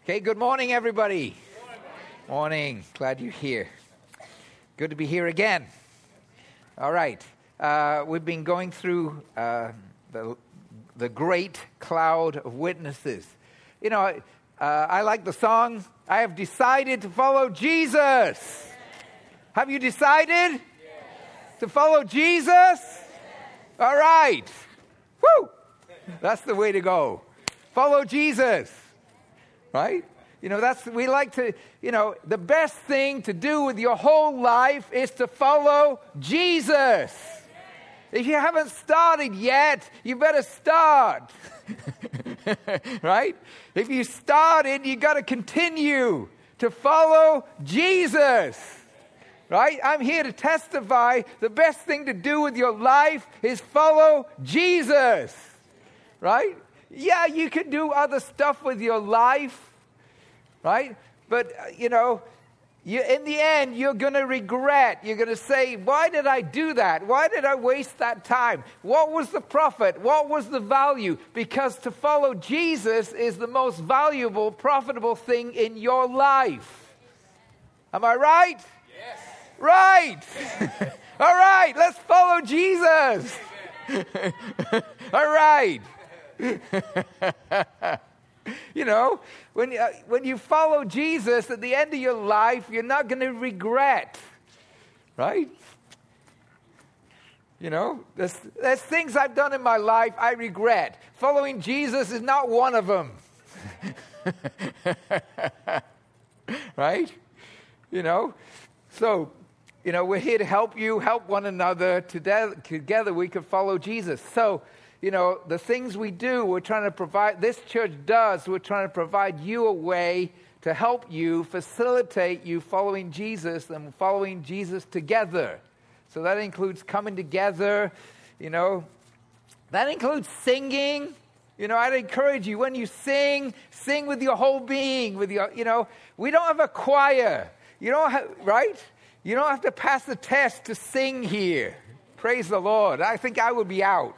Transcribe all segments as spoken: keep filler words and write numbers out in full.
Okay, good morning, everybody. Good morning. Morning. Glad you're here. Good to be here again. All right. Uh, we've been going through uh, the, the great cloud of witnesses. You know, uh, I like the song, I have decided to follow Jesus. Yes. Have you decided yes. to follow Jesus? Yes. All right. Woo! That's the way to go. Follow Jesus. Right? You know, that's, we like to, you know, the best thing to do with your whole life is to follow Jesus. If you haven't started yet, you better start. Right? If you started, you got to continue to follow Jesus. Right? I'm here to testify the best thing to do with your life is follow Jesus. Right? Yeah, you can do other stuff with your life, right? But, uh, you know, you, in the end, you're going to regret. You're going to say, why did I do that? Why did I waste that time? What was the profit? What was the value? Because to follow Jesus is the most valuable, profitable thing in your life. Am I right? Yes. Right. All right, let's follow Jesus. All right. You know, when, uh, when you follow Jesus at the end of your life, you're not going to regret, right? You know, there's, there's things I've done in my life I regret. Following Jesus is not one of them. Right? You know, so, you know, we're here to help you, help one another. Together, together we can follow Jesus. So, you know, the things we do, we're trying to provide, this church does, we're trying to provide you a way to help you, facilitate you following Jesus and following Jesus together. So that includes coming together, you know. That includes singing. You know, I'd encourage you, when you sing, sing with your whole being, with your, you know, we don't have a choir. You don't have, right? You don't have to pass the test to sing here. Praise the Lord. I think I would be out.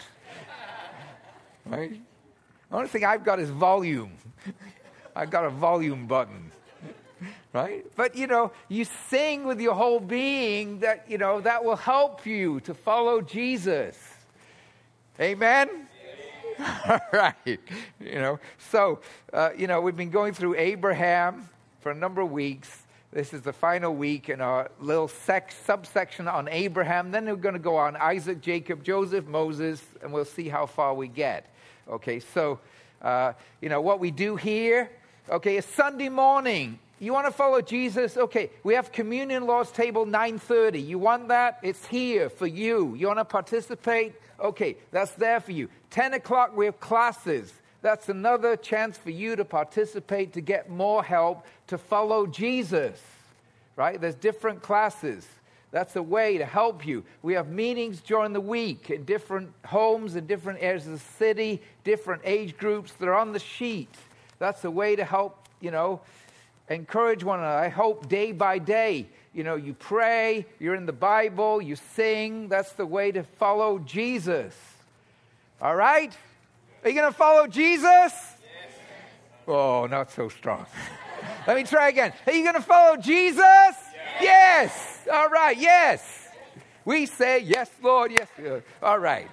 Right? The only thing I've got is volume. I've got a volume button. Right? But, you know, you sing with your whole being, that, you know, that will help you to follow Jesus. Amen? All right. You know, so, uh, you know, we've been going through Abraham for a number of weeks. This is the final week in our little sec- subsection on Abraham. Then we're going to go on Isaac, Jacob, Joseph, Moses, and we'll see how far we get. Okay, so, uh, you know, what we do here, okay, is Sunday morning. You want to follow Jesus? Okay, we have communion Lord's table nine thirty. You want that? It's here for you. You want to participate? Okay, that's there for you. ten o'clock, we have classes. That's another chance for you to participate, to get more help, to follow Jesus, right? There's different classes. That's a way to help you. We have meetings during the week in different homes in different areas of the city, different age groups. They're on the sheet. That's a way to help, you know, encourage one another. I hope day by day, you know, you pray, you're in the Bible, you sing. That's the way to follow Jesus. All right? Are you going to follow Jesus? Yes. Oh, not so strong. Let me try again. Are you going to follow Jesus? Yes. Yes. All right. Yes. We say, yes, Lord. Yes. Lord. All right.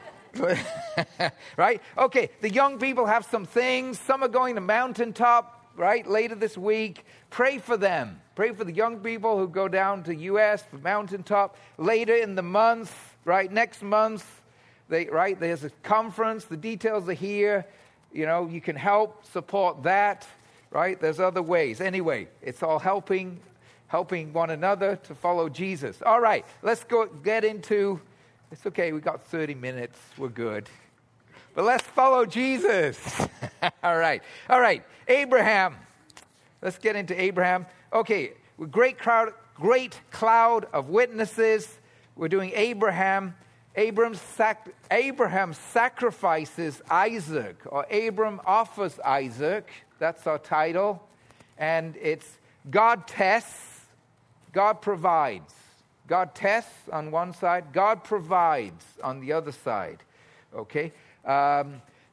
Right? Okay. The young people have some things. Some are going to Mountaintop, right, later this week. Pray for them. Pray for the young people who go down to U S for Mountaintop. Later in the month, right, next month, they, right, there's a conference. The details are here. You know, you can help support that, right? There's other ways. Anyway, it's all helping, helping one another to follow Jesus. All right, let's go get into, it's okay, we got thirty minutes. We're good. But let's follow Jesus. All right, all right, Abraham. Let's get into Abraham. Okay, great crowd, great cloud of witnesses. We're doing Abraham. Abraham, sac- Abraham sacrifices Isaac, or Abram offers Isaac. That's our title. And it's God tests, God provides. God tests on one side, God provides on the other side. Okay? Um,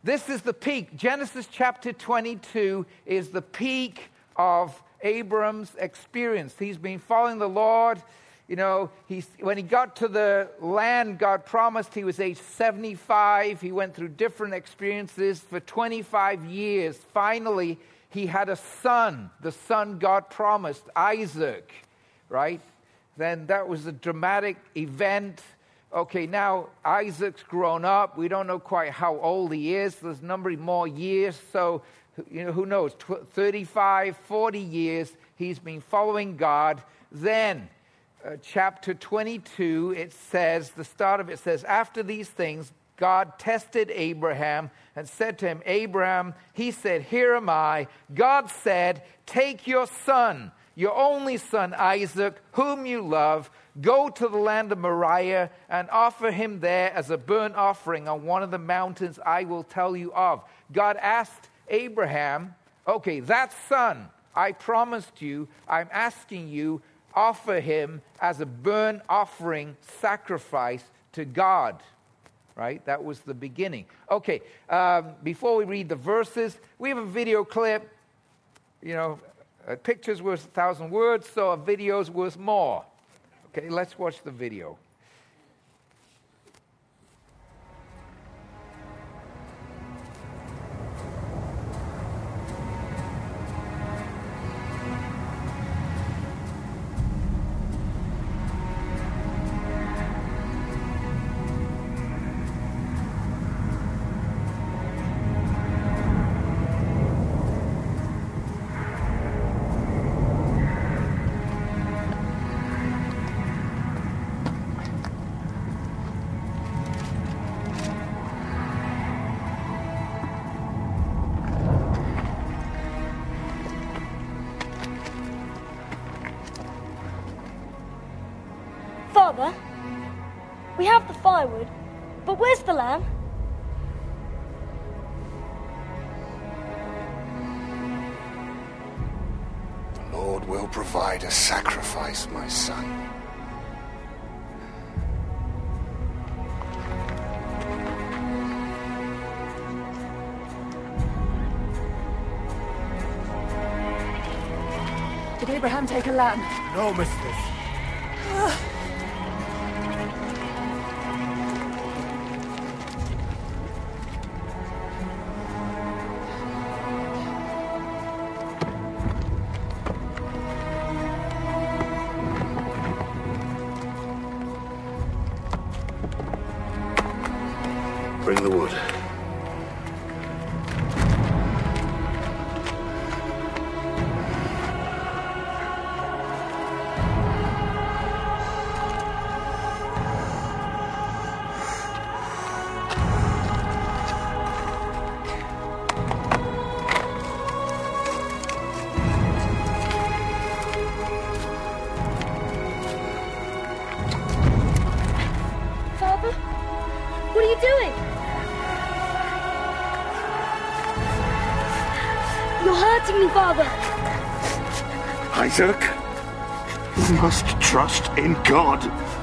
This is the peak. Genesis chapter twenty-two is the peak of Abram's experience. He's been following the Lord. You know, he's, when he got to the land God promised, he was age seventy-five. He went through different experiences for twenty-five years. Finally, he had a son, the son God promised, Isaac, right? Then that was a dramatic event. Okay, now Isaac's grown up. We don't know quite how old he is. There's a number of more years. So, you know, who knows? thirty-five, forty years he's been following God. Then, uh, chapter twenty-two, it says, the start of it says, after these things, God tested Abraham and said to him, Abraham, he said, here am I. God said, take your son, your only son Isaac, whom you love, go to the land of Moriah and offer him there as a burnt offering on one of the mountains I will tell you of. God asked Abraham, okay, that son I promised you, I'm asking you, offer him as a burnt offering sacrifice to God. Right? That was the beginning. Okay, um, before we read the verses, we have a video clip. You know, a picture's worth a thousand words, so a video's worth more. Okay, let's watch the video. Father, we have the firewood, but where's the lamb? The Lord will provide a sacrifice, my son. Did Abraham take a lamb? No, mistress. Bring the wood. Father, what are you doing? You're hurting me, Father. Isaac, you must trust in God.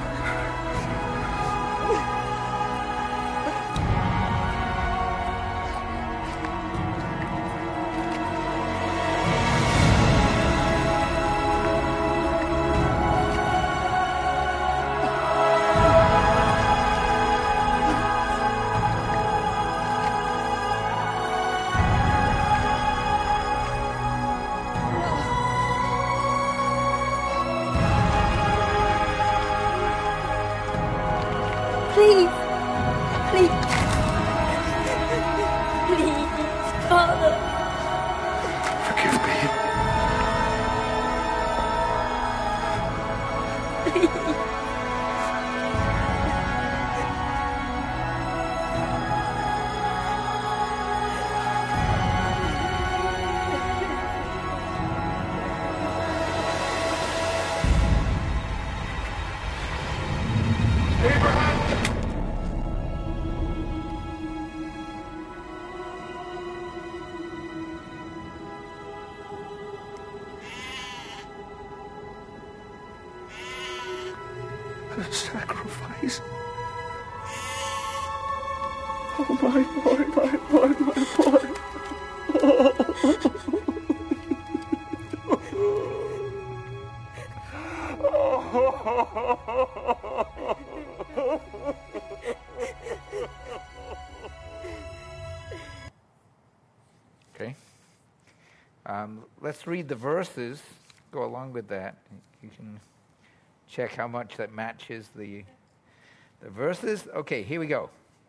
Please. Please. Please, Father. Forgive me. Please. A sacrifice. Oh, my boy, my boy, my boy. Okay. Um, let's read the verses. Go along with that. You can check how much that matches the the verses. Okay, here we go.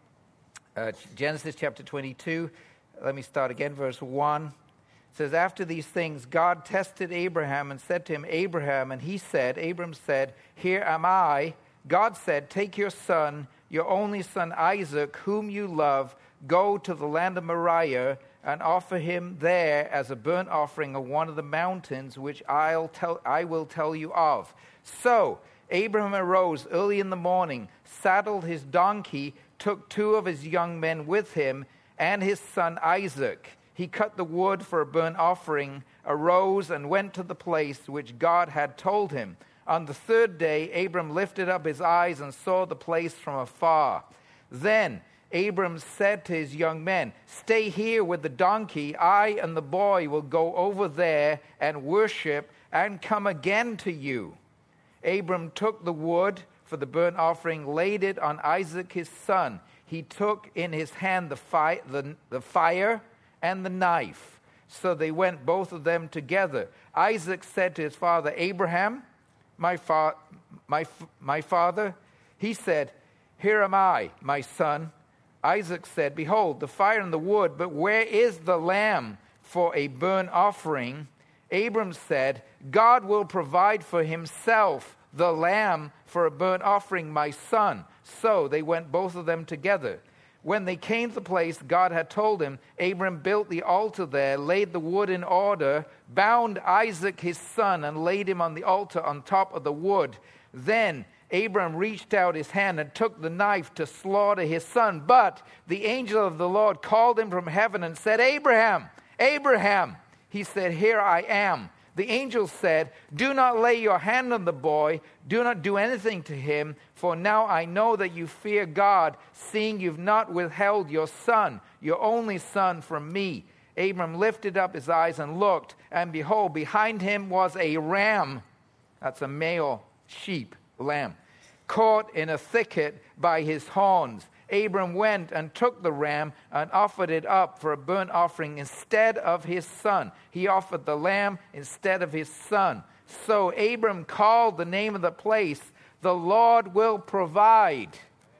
Uh, Genesis chapter twenty-two. Let me start again. Verse one. It says, after these things, God tested Abraham and said to him, Abraham, and he said, Abram said, here am I. God said, take your son, your only son Isaac, whom you love, go to the land of Moriah and offer him there as a burnt offering on one of the mountains which I'll tell, I will tell you of. So Abraham arose early in the morning, saddled his donkey, took two of his young men with him, and his son Isaac. He cut the wood for a burnt offering, arose and went to the place which God had told him. On the third day, Abram lifted up his eyes and saw the place from afar. Then Abram said to his young men, stay here with the donkey. I and the boy will go over there and worship and come again to you. Abram took the wood for the burnt offering, laid it on Isaac his son. He took in his hand the, fi- the, the fire and the knife. So they went, both of them together. Isaac said to his father, Abraham, my, fa- my, f- my father. He said, here am I, my son. Isaac said, behold, the fire and the wood, but where is the lamb for a burnt offering? Abram said, God will provide for himself the lamb for a burnt offering, my son. So they went, both of them together. When they came to the place God had told him, Abram built the altar there, laid the wood in order, bound Isaac his son, and laid him on the altar on top of the wood. Then Abram reached out his hand and took the knife to slaughter his son. But the angel of the Lord called him from heaven and said, Abraham, Abraham. He said, here I am. The angel said, do not lay your hand on the boy. Do not do anything to him. For now I know that you fear God, seeing you've not withheld your son, your only son, from me. Abram lifted up his eyes and looked, and behold, behind him was a ram. That's a male sheep, lamb, caught in a thicket by his horns. Abram went and took the ram and offered it up for a burnt offering instead of his son. He offered the lamb instead of his son. So Abram called the name of the place, the Lord will provide.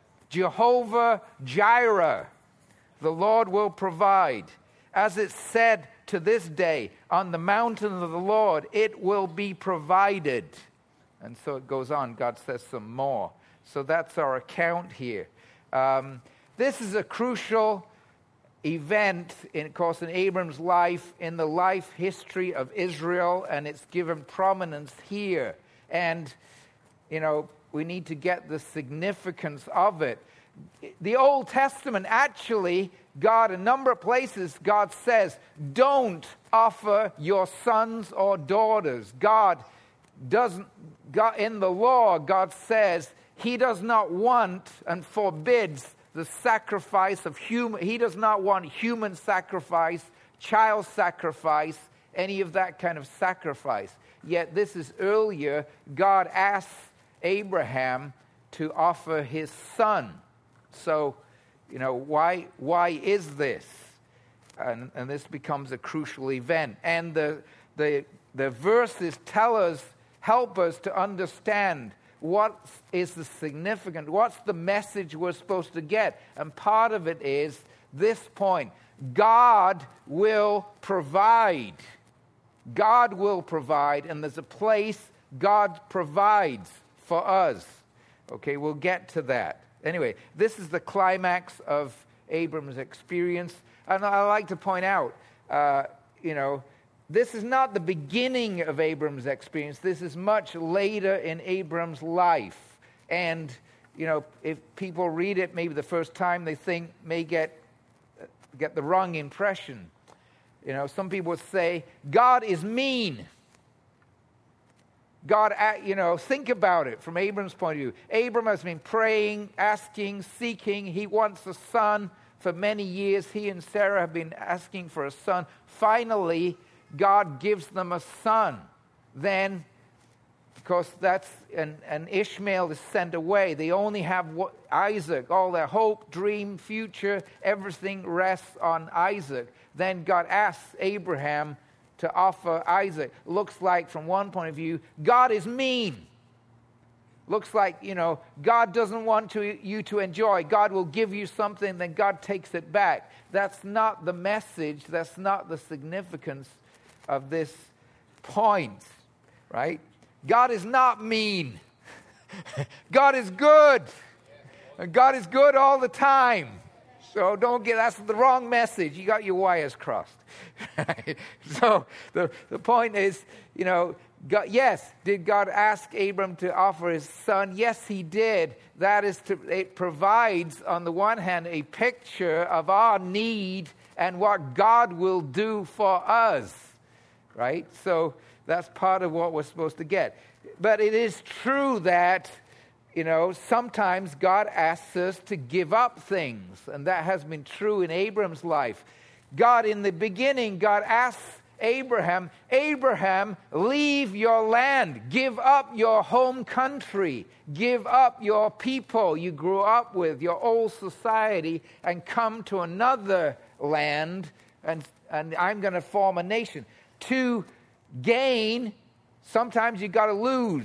Jehovah Jireh, the Lord will provide. As it's said to this day, on the mountain of the Lord, it will be provided. And so it goes on. God says some more. So that's our account here. Um, this is a crucial event, in, of course, in Abram's life, in the life history of Israel, and it's given prominence here. And, you know, we need to get the significance of it. The Old Testament, actually, God, a number of places, God says, don't offer your sons or daughters. God doesn't, God, in the law, God says, He does not want and forbids the sacrifice of human. He does not want human sacrifice, child sacrifice, any of that kind of sacrifice. Yet this is earlier, God asks Abraham to offer his son. So, you know, why why is this? And, and this becomes a crucial event. And the the the verses tell us, help us to understand what is the significant, what's the message we're supposed to get. And part of it is this point: God will provide. God will provide, and there's a place God provides for us. Okay, we'll get to that. Anyway, this is the climax of Abram's experience. And I like to point out, uh, you know, this is not the beginning of Abram's experience. This is much later in Abram's life. And, you know, if people read it maybe the first time, they think, may get, get the wrong impression. You know, some people would say, God is mean. God, you know, think about it from Abram's point of view. Abram has been praying, asking, seeking. He wants a son For many years, he and Sarah have been asking for a son. Finally, God gives them a son. Then, of course, that's, and, and Ishmael is sent away. They only have what, Isaac. All their hope, dream, future, everything rests on Isaac. Then God asks Abraham to offer Isaac. Looks like, from one point of view, God is mean. Looks like, you know, God doesn't want to, you to enjoy. God will give you something, then God takes it back. That's not the message. That's not the significance of this point, right? God is not mean. God is good. And God is good all the time. So don't get, that's the wrong message. You got your wires crossed. So the, the point is, you know, God, yes, did God ask Abram to offer his son? Yes, he did. That is, to, it provides, on the one hand, a picture of our need and what God will do for us, right? So that's part of what we're supposed to get. But it is true that, you know, sometimes God asks us to give up things, and that has been true in Abram's life. God, in the beginning, God asks Abraham, Abraham, leave your land, give up your home country, give up your people you grew up with, your old society, and come to another land, and, and I'm going to form a nation. To gain, sometimes you got to lose.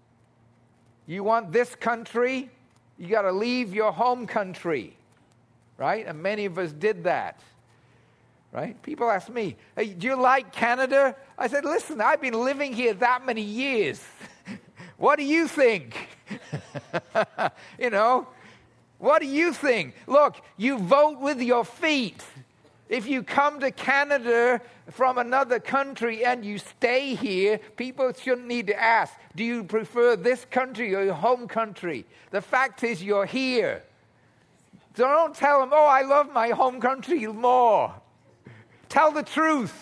You want this country, you got to leave your home country, right? And many of us did that. Right? People ask me, hey, do you like Canada? I said, listen, I've been living here that many years. What do you think? You know, what do you think? Look, you vote with your feet. If you come to Canada from another country and you stay here, people shouldn't need to ask, do you prefer this country or your home country? The fact is you're here. So don't tell them, oh, I love my home country more. Tell the truth.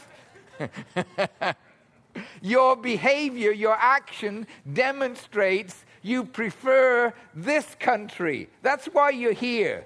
Your behavior, your action demonstrates you prefer this country. That's why you're here.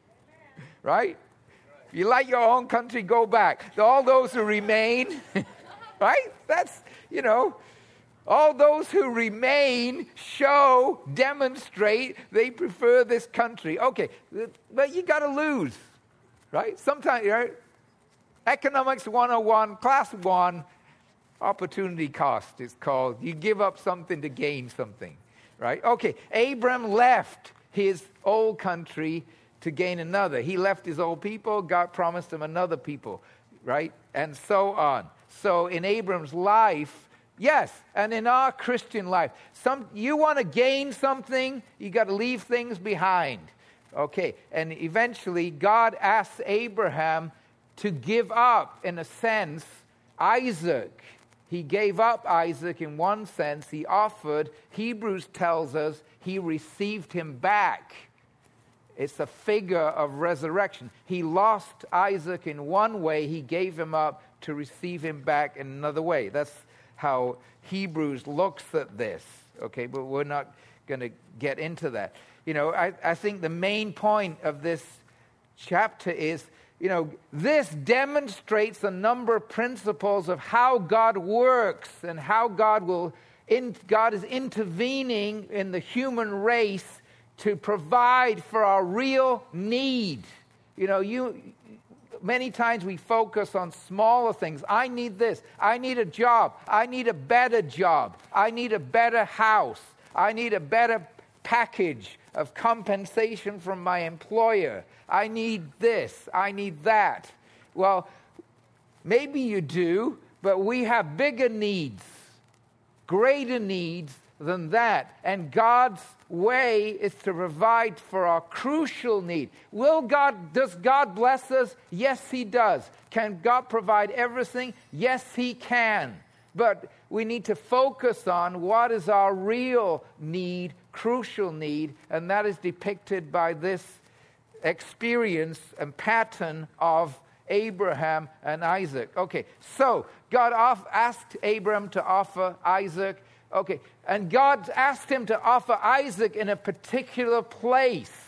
Right? If you like your own country, go back. All those who remain, right? That's, you know, all those who remain show, demonstrate they prefer this country. Okay, but you got to lose, right? Sometimes, right? Economics one oh one, class one, opportunity cost is called. You give up something to gain something, right? Okay, Abram left his old country to gain another. He left his old people. God promised him another people, right? And so on. So in Abram's life, yes, and in our Christian life, some you want to gain something, you got to leave things behind. Okay, and eventually God asks Abraham to give up, in a sense, Isaac. He gave up Isaac in one sense. He offered. Hebrews tells us he received him back. It's a figure of resurrection. He lost Isaac in one way. He gave him up to receive him back in another way. That's how Hebrews looks at this. Okay, but we're not going to get into that. You know, I, I think the main point of this chapter is, you know, this demonstrates a number of principles of how God works and how God will, in, God is intervening in the human race to provide for our real need. You know, you many times we focus on smaller things. I need this. I need a job. I need a better job. I need a better house. I need a better package of compensation from my employer. I need this. I need that. Well, maybe you do, but we have bigger needs, greater needs than that. And God's way is to provide for our crucial need. Will God, does God bless us? Yes, He does. Can God provide everything? Yes, He can. But we need to focus on what is our real need, crucial need, and that is depicted by this experience and pattern of Abraham and Isaac. Okay, so God off, asked Abraham to offer Isaac. Okay, and God asked him to offer Isaac in a particular place.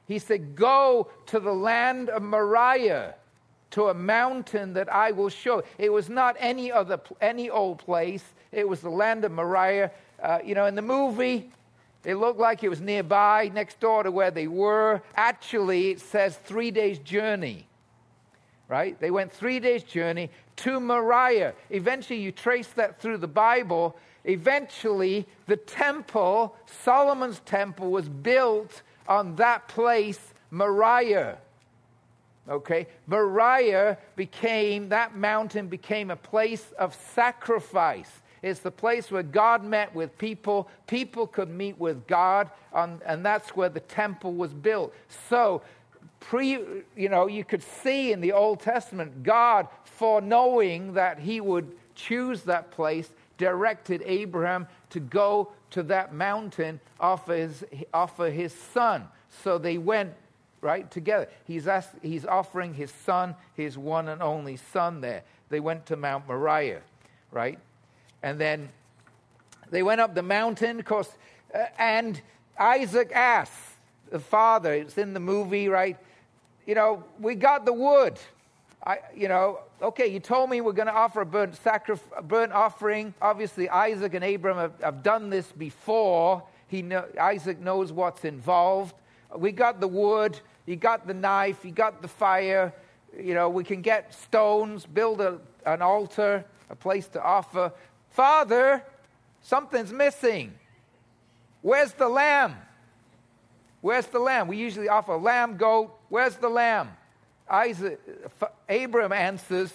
He said, go to the land of Moriah, to a mountain that I will show. It was not any other, any old place. It was the land of Moriah. Uh, you know, in the movie, it looked like it was nearby, next door to where they were. Actually, it says three days' journey, right? They went three days' journey to Moriah. Eventually, you trace that through the Bible. Eventually, the temple, Solomon's temple, was built on that place, Moriah. Okay? Moriah became, that mountain became a place of sacrifice. It's the place where God met with people. People could meet with God, on, and that's where the temple was built. So, pre, you know, you could see in the Old Testament, God, foreknowing that he would choose that place, directed Abraham to go to that mountain, offer his, offer his son. So they went, right, together. He's, asked, he's offering his son, his one and only son there. They went to Mount Moriah, right? And then they went up the mountain, of course, uh, and Isaac asked the father, it's in the movie, right? You know, we got the wood. I, you know, okay, you told me we're going to offer a burnt, sacrif- burnt offering. Obviously, Isaac and Abraham have, have done this before. He know, Isaac knows what's involved. We got the wood. You got the knife. You got the fire. You know, we can get stones, build a, an altar, a place to offer. Father, something's missing. Where's the lamb? Where's the lamb? We usually offer a lamb, goat. Where's the lamb? Isaac, Abraham answers,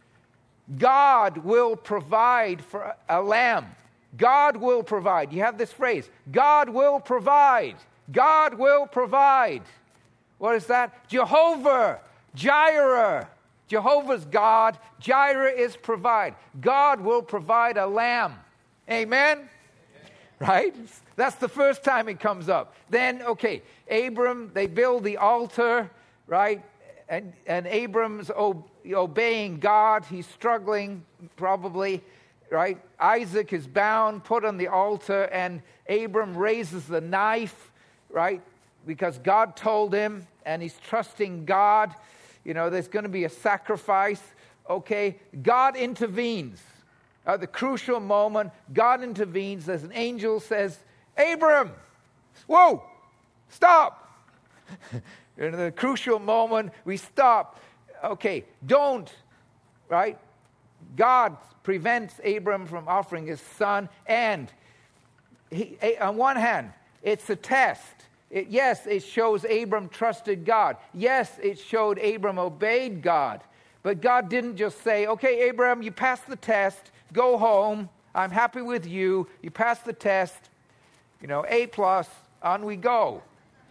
God will provide for a lamb. God will provide. You have this phrase, God will provide. God will provide. What is that? Jehovah, Jireh. Jehovah's God. Jireh is provide. God will provide a lamb. Amen? Amen? Right? That's the first time it comes up. Then, okay, Abram, they build the altar, right? And, and Abram's o- obeying God. He's struggling, probably, right? Isaac is bound, put on the altar, and Abram raises the knife, right? Because God told him, and he's trusting God. You know, there's going to be a sacrifice. Okay, God intervenes. At the crucial moment, God intervenes. There's an angel says, Abram, whoa, stop. In the crucial moment, we stop. Okay, don't, right? God prevents Abram from offering his son. And he, on one hand, it's a test. It, yes, it shows Abram trusted God. Yes, it showed Abram obeyed God. But God didn't just say, okay, Abram, you passed the test. Go home. I'm happy with you. You passed the test. You know, A plus, on we go.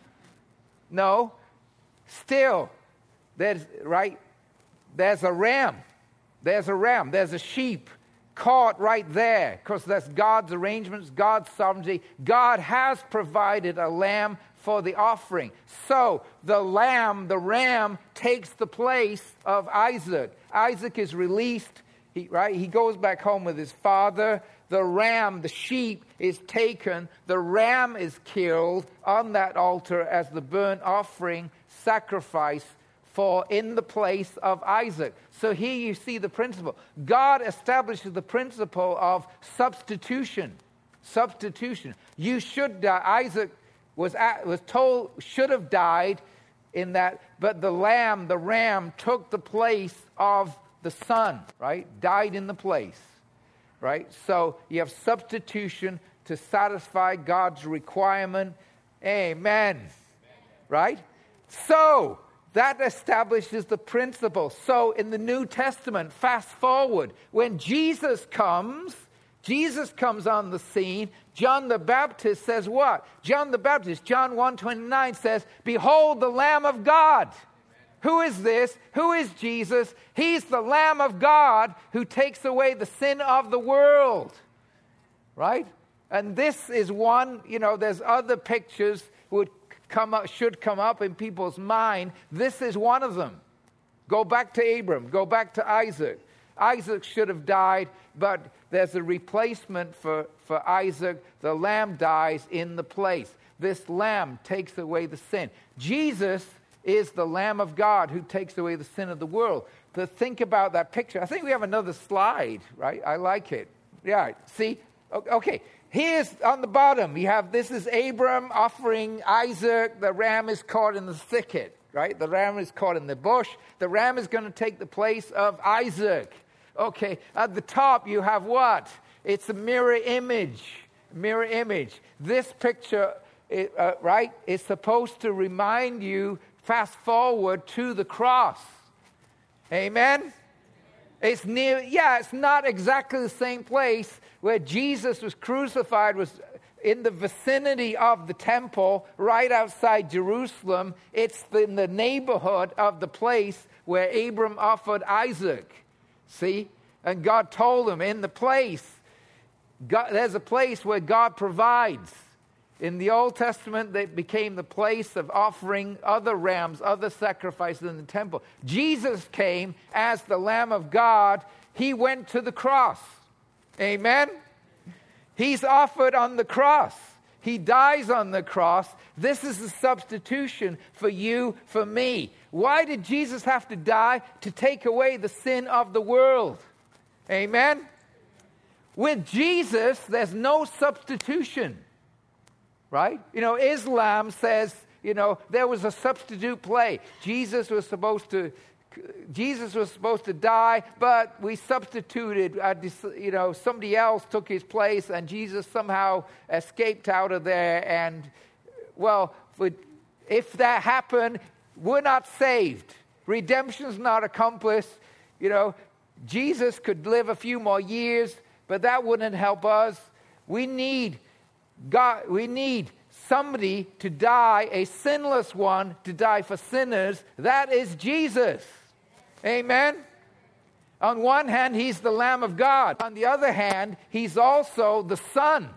No. Still, there's, right, there's a ram. There's a ram. There's a sheep caught right there, because that's God's arrangements, God's sovereignty. God has provided a lamb for the offering. So the lamb, the ram, takes the place of Isaac. Isaac is released, he, right? He goes back home with his father. The ram, the sheep, is taken. The ram is killed on that altar as the burnt offering sacrifice for in the place of Isaac. So here you see the principle. God establishes the principle of substitution. Substitution. You should die. Isaac was at, was told should have died in that, but the lamb, the ram, took the place of the son, right? Died in the place, right? So you have substitution to satisfy God's requirement. Amen. Right? So that establishes the principle. So in the New Testament, fast forward, when Jesus comes, Jesus comes on the scene, John the Baptist says what? John the Baptist, John one twenty-nine says, behold the Lamb of God. Who is this? Who is Jesus? He's the Lamb of God who takes away the sin of the world. Right? And this is one, you know, there's other pictures would come up, should come up in people's mind. This is one of them. Go back to Abram. Go back to Isaac. Isaac should have died, but there's a replacement for, for Isaac. The lamb dies in the place. this lamb takes away the sin. Jesus is the Lamb of God who takes away the sin of the world. To think about that picture, I think we have another slide, right? I like it. Yeah, see? Okay, here's on the bottom, you have, this is Abram offering Isaac. The ram is caught in the thicket, right? The ram is caught in the bush. The ram is going to take the place of Isaac. Okay, at the top you have what? It's a mirror image. Mirror image. This picture, it, uh, right, is supposed to remind you, fast forward to the cross. Amen? It's near, yeah, it's not exactly the same place where Jesus was crucified, was in the vicinity of the temple, right outside Jerusalem. It's in the neighborhood of the place where Abram offered Isaac. See? And God told him, in the place, God, there's a place where God provides. In the Old Testament, that became the place of offering other rams, other sacrifices in the temple. Jesus came as the Lamb of God. He went to the cross. Amen? He's offered on the cross. He dies on the cross. This is the substitution for you, for me. Why did Jesus have to die? To take away the sin of the world. Amen? With Jesus, there's no substitution. Right? You know, Islam says, you know, there was a substitute play. Jesus was supposed to, Jesus was supposed to die, but we substituted, uh, you know, somebody else took his place, and Jesus somehow escaped out of there. And, well, if that happened, we're not saved. Redemption's not accomplished. You know, Jesus could live a few more years, but that wouldn't help us. We need God, we need somebody to die, a sinless one to die for sinners. That is Jesus. Amen? On one hand, he's the Lamb of God. On the other hand, he's also the Son.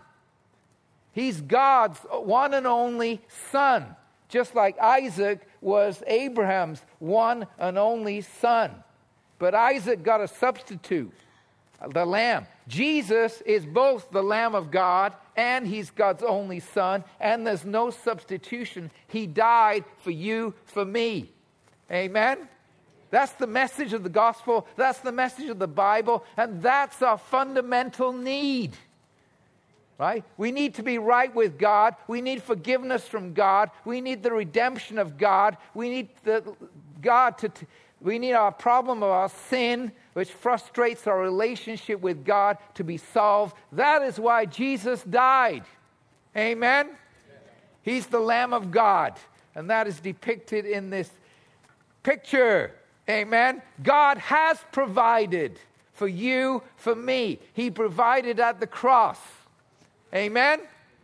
He's God's one and only Son. Just like Isaac was Abraham's one and only son. But Isaac got a substitute, the Lamb. Jesus is both the Lamb of God and he's God's only Son, and there's no substitution. He died for you, for me. Amen? That's the message of the gospel. That's the message of the Bible, and that's our fundamental need. Right? We need to be right with God. We need forgiveness from God. We need the redemption of God. We need the God to... T- We need our problem of our sin, which frustrates our relationship with God, to be solved. That is why Jesus died. Amen? Amen? He's the Lamb of God. And that is depicted in this picture. Amen? God has provided for you, for me. He provided at the cross. Amen?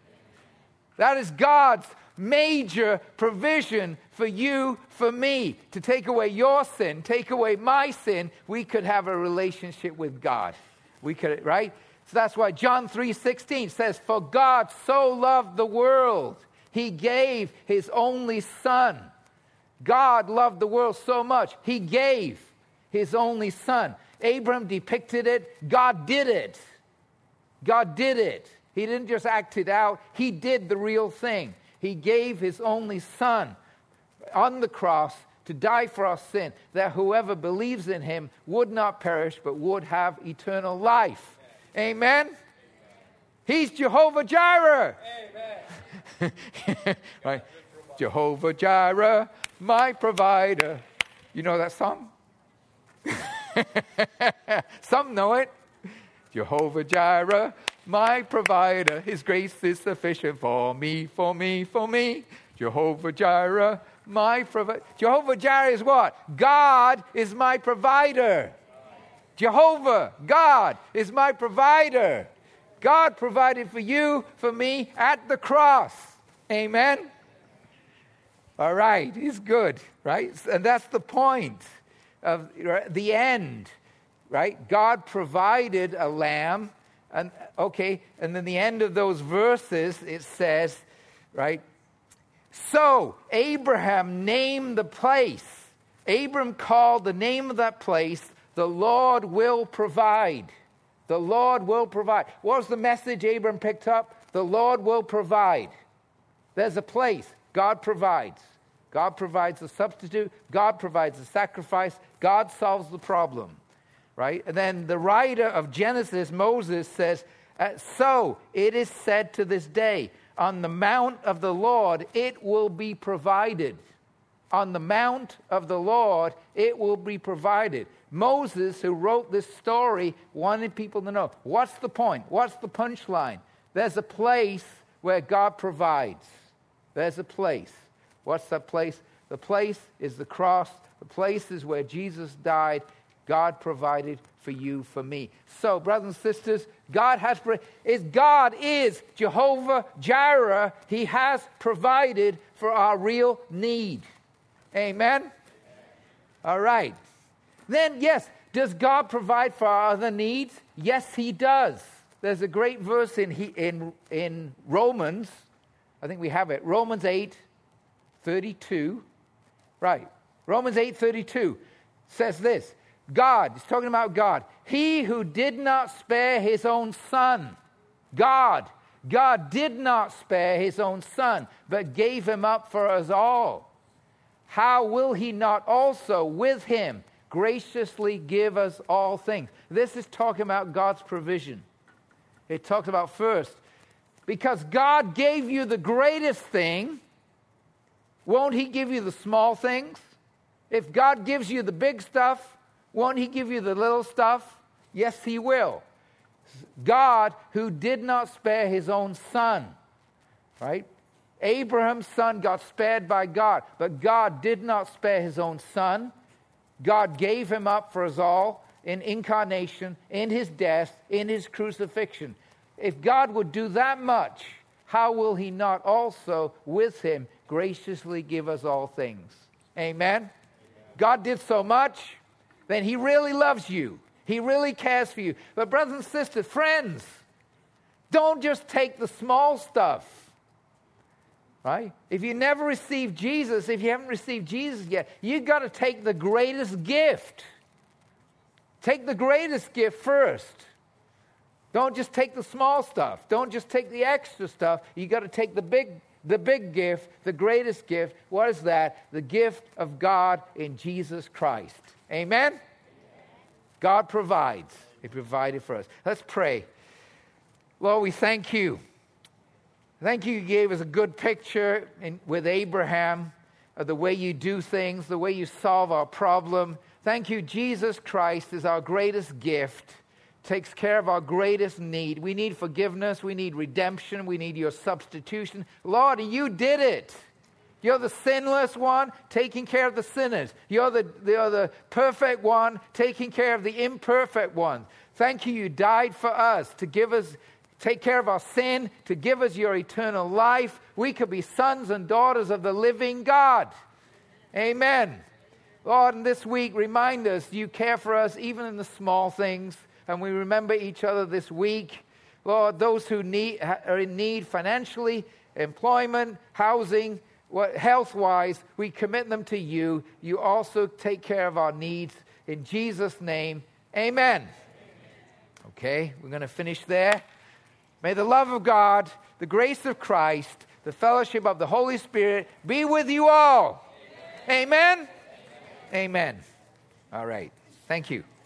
That is God's major provision for you, for me, to take away your sin, take away my sin. We could have a relationship with God. We could, right? So that's why John three sixteen says, "For God so loved the world, he gave his only Son." God loved the world so much, he gave his only Son. Abram depicted it. God did it. God did it. He didn't just act it out. He did the real thing. He gave his only Son on the cross to die for our sin, that whoever believes in him would not perish, but would have eternal life. Amen? Amen. He's Jehovah Jireh. Amen. Right? Jehovah Jireh, my provider. You know that song? Some know it. Jehovah Jireh, my provider, his grace is sufficient for me, for me, for me. Jehovah Jireh, my provider. Jehovah Jireh is what? God is my provider. Jehovah, God, is my provider. God provided for you, for me, at the cross. Amen? All right, he's good, right? And that's the point of right, the end, right? God provided a lamb. And okay, and then the end of those verses, it says, right? So Abraham named the place. Abram called the name of that place, the Lord will provide. The Lord will provide. What was the message Abram picked up? The Lord will provide. There's a place. God provides. God provides a substitute. God provides a sacrifice. God solves the problem, right? And then the writer of Genesis, Moses, says, uh, so it is said to this day, on the mount of the Lord it will be provided. On the mount of the Lord it will be provided. Moses, who wrote this story, wanted people to know, what's the point? What's the punchline? There's a place where God provides. There's a place. What's that place? The place is the cross. The place is where Jesus died. God provided for you, for me. So, brothers and sisters, God has is God is Jehovah Jireh. He has provided for our real need. Amen? Amen. All right. Then, yes, does God provide for our other needs? Yes, he does. There's a great verse in in in Romans. I think we have it. Romans eight thirty-two. Right. Romans eight thirty-two says this. God, he's talking about God. He who did not spare his own son. God. God did not spare his own son, but gave him up for us all. How will he not also with him graciously give us all things? This is talking about God's provision. It talks about first, because God gave you the greatest thing, won't he give you the small things? If God gives you the big stuff, won't he give you the little stuff? Yes, he will. God, who did not spare his own son, right? Abraham's son got spared by God, but God did not spare his own son. God gave him up for us all in incarnation, in his death, in his crucifixion. If God would do that much, how will he not also with him graciously give us all things? Amen? Amen. God did so much, then he really loves you. He really cares for you. But brothers and sisters, friends, don't just take the small stuff. Right? If you never received Jesus, if you haven't received Jesus yet, you've got to take the greatest gift. Take the greatest gift first. Don't just take the small stuff. Don't just take the extra stuff. You've got to take the big, the big gift, the greatest gift. What is that? The gift of God in Jesus Christ. Amen? Amen. God provides. He provided for us. Let's pray. Lord, we thank you. Thank you, you gave us a good picture in, with Abraham of the way you do things, the way you solve our problem. Thank you, Jesus Christ is our greatest gift, takes care of our greatest need. We need forgiveness, we need redemption, we need your substitution. Lord, you did it. You're the sinless one, taking care of the sinners. You're the, you're the perfect one, taking care of the imperfect one. Thank you, you died for us to give us take care of our sin, to give us your eternal life. We could be sons and daughters of the living God. Amen. Lord, in this week, remind us you care for us even in the small things. And we remember each other this week. Lord, those who need, are in need financially, employment, housing, health-wise, we commit them to you. You also take care of our needs. In Jesus' name, amen. Okay, we're going to finish there. May the love of God, the grace of Christ, the fellowship of the Holy Spirit be with you all. Amen? Amen. Amen. All right. Thank you.